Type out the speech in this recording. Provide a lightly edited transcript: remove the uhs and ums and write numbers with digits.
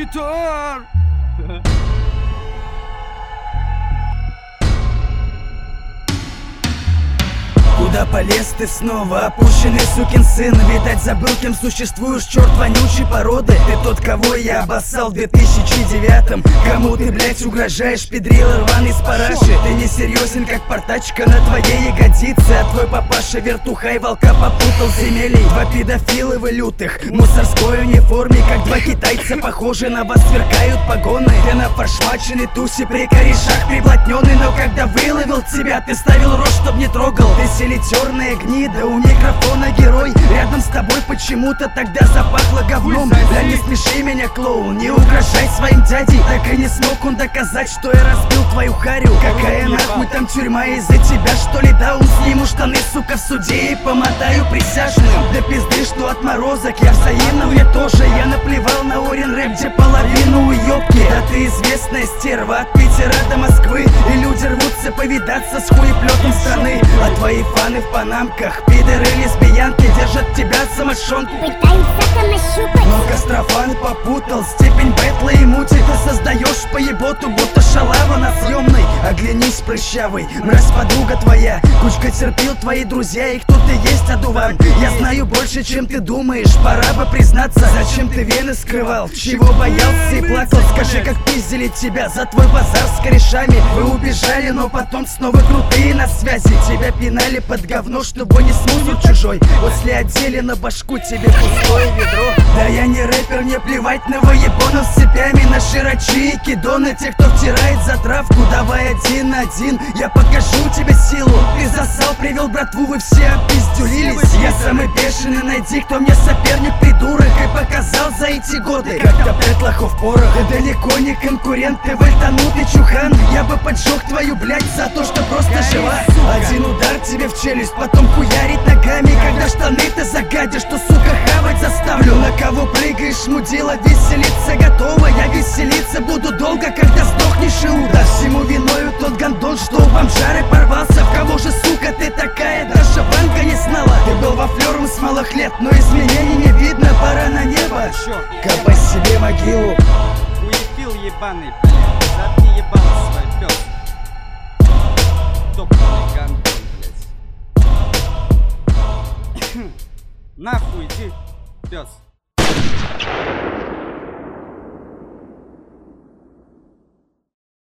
Питер! Куда полез ты снова, опущенный сукин сын? Видать, забыл, кем существуешь, черт вонючей породы. Ты тот, кого я обоссал в 2009-м. Кому ты, блять, угрожаешь, педрила рваный с параши? Ты не серьезен, как портачка на твоей ягодице. А твой папаша вертуха и волка попутал земелей. Два педофила вы лютых, в мусорской униформе, как два китайца, похожи на вас, сверкают погоны. Ты на фаршмаченной тусе при корешах приблотненный, но когда выловил тебя, ты ставил рот, чтоб не трогал. Ты селитерная гнида, у микрофона герой. Рядом с тобой почему-то тогда запахло говном. Да не смеши меня, клоун, не угрожай своим дядей. Так и не смог он доказать, что я разбил твою харю. Какая нахуй там тюрьма из-за тебя, что ли? Да, сниму штаны, сука, в суде и помотаю присяжным. Да пизды, что отморозок, я взаимно, мне тоже. Я наплевал на Орен рэп, где половину уёбки. Да ты известная стерва от Питера до Москвы, и люди рвутся повидаться с хуеплетом страны. А твои фаны в панамках, пидоры, лесбиянки, держат тебя самошонку, пытаются там нащупать. но Кострофан попутал степень бэтла и мути. Ты создаешь поеботу, будто шалава на съемной. Оглянись, прыщавый, мразь, подруга твоя. Кучка терпил, твои друзья, и кто ты есть, одуван. Я знаю больше, чем ты думаешь, пора бы признаться. Зачем ты вены скрывал, чего боялся и плакал? Скажи, как пиздили тебя за твой базар с корешами. Вы убежали, но потом снова крутые на связи. Тебя пинали под говно, чтобы не смусор чужой. После одели на башку тебе пустое ведро. Да я не рэпер, мне плевать на воебонов с цепями, на широчи и кидоны, тех, кто втирает за травку. Давай один на один, я покажу тебе силу. Ты засал, привел братву, вы все опиздюлились. Я самый бешеный, найди, кто мне соперник, придурок. И показал за эти годы, как топлять лохов порох. Ты далеко не конкурент, ты вальтанутый чухан. Я бы поджег твою, блядь, за то, что просто жива. Один удар тебе в челюсть, потом хуярить ногами. Когда штаны ты загадишь, то, сука, хавать заставлю. На кого прыгаешь, мудила, веселиться готова. Я веселиться буду долго, когда сдохнешь и удашь. Всему виною тот гандон, что у бомжары порвался. В кого же, сука, ты такая, даже банка не знала. Ты был во флёром с малых лет, но изменений не видно, пора на небо. Копай себе могилу. Уефил ебаный, блядь, заткни ебало свой пёс. Топный гандон, блядь. Нахуй иди, пёс.